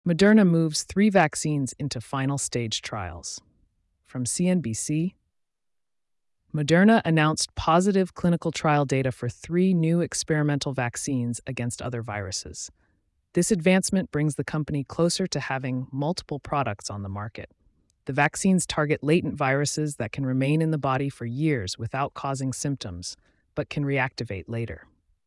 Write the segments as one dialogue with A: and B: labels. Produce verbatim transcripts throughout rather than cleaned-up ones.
A: Moderna moves three vaccines into final stage trials. From C N B C, Moderna announced positive clinical trial data for three new experimental vaccines against other viruses. This advancement brings the company closer to having multiple products on the market. The vaccines target latent viruses that can remain in the body for years without causing symptoms, but can reactivate later.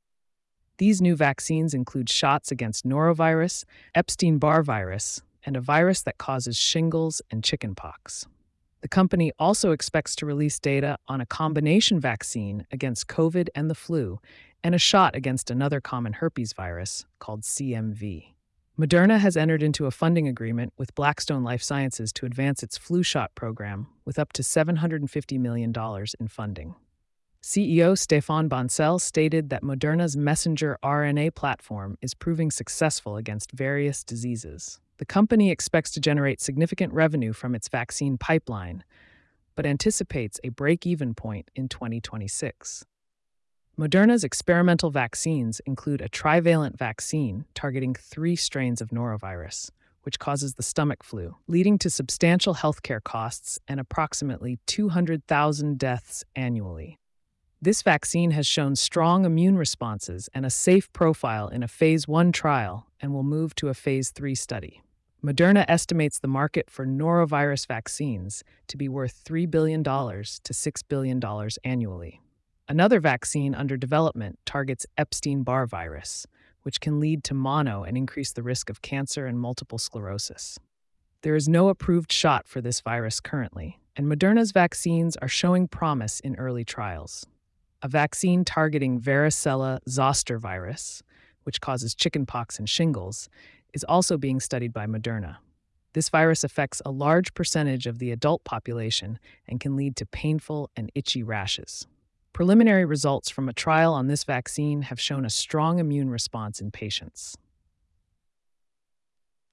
A: These new vaccines include shots against norovirus, Epstein-Barr virus, and a virus that causes shingles and chickenpox. The company also expects to release data on a combination vaccine against COVID and the flu, and a shot against another common herpes virus called C M V. Moderna has entered into a funding agreement with Blackstone Life Sciences to advance its flu shot program with up to seven hundred fifty million dollars in funding. C E O Stéphane Bancel stated that Moderna's messenger R N A platform is proving successful against various diseases. The company expects to generate significant revenue from its vaccine pipeline, but anticipates a break-even point in twenty twenty-six. Moderna's experimental vaccines include a trivalent vaccine targeting three strains of norovirus, which causes the stomach flu, leading to substantial healthcare costs and approximately two hundred thousand deaths annually. This vaccine has shown strong immune responses and a safe profile in a phase one trial and will move to a phase three study. Moderna estimates the market for norovirus vaccines to be worth three billion dollars to six billion dollars annually. Another vaccine under development targets Epstein-Barr virus, which can lead to mono and increase the risk of cancer and multiple sclerosis. There is no approved shot for this virus currently, and Moderna's vaccines are showing promise in early trials. A vaccine targeting varicella zoster virus, which causes chickenpox and shingles, is also being studied by Moderna. This virus affects a large percentage of the adult population and can lead to painful and itchy rashes. Preliminary results from a trial on this vaccine have shown a strong immune response in patients.